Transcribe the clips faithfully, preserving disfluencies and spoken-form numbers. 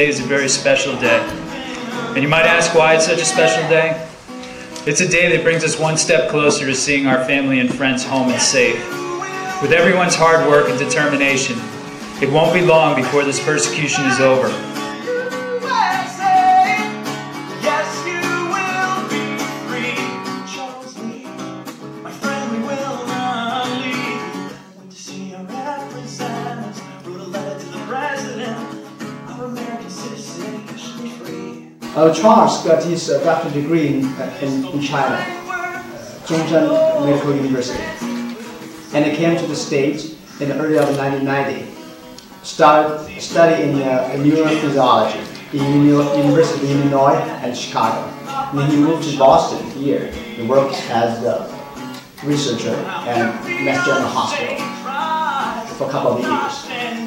today is a very special day. And you might ask why it's such a special day? It's a day that brings us one step closer to seeing our family and friends home and safe. With everyone's hard work and determination, it won't be long before this persecution is over. Uh, Charles got his uh, doctorate degree in, uh, in, in China, uh, Zhongshan Medical University, and he came to the States in the early of nineteen ninety. Started studying uh, neurophysiology in University of Illinois and Chicago. And then he moved to Boston here. He worked as a researcher at Mass General Hospital for a couple of years.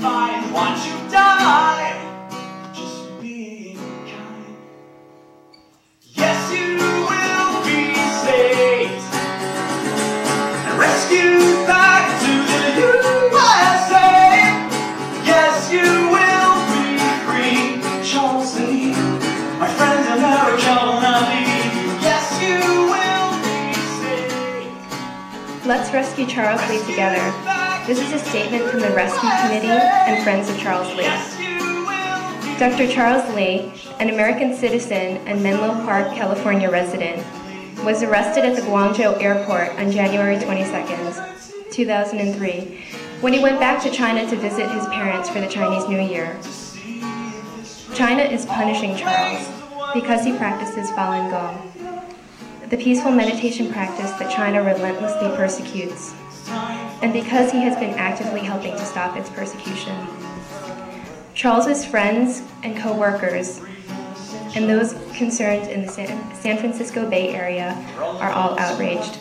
Let's rescue Charles Lee together. This is a statement from the Rescue Committee and Friends of Charles Lee. Doctor Charles Lee, an American citizen and Menlo Park, California resident, was arrested at the Guangzhou airport on January twenty-second, two thousand three, when he went back to China to visit his parents for the Chinese New Year. China is punishing Charles because he practices Falun Gong, the peaceful meditation practice that China relentlessly persecutes, and because he has been actively helping to stop its persecution. Charles's friends and co-workers and those concerned in the San, San Francisco Bay Area are all outraged.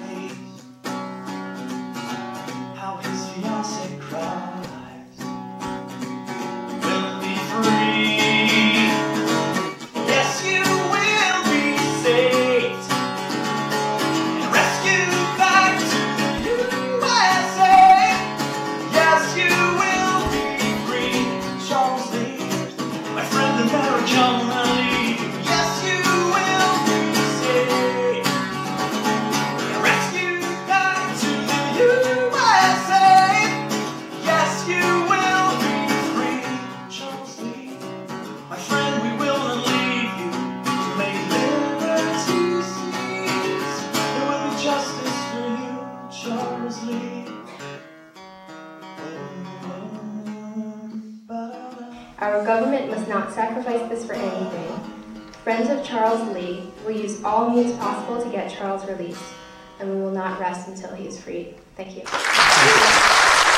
Our government must not sacrifice this for anything. Friends of Charles Lee will use all means possible to get Charles released, and we will not rest until he is freed. Thank you.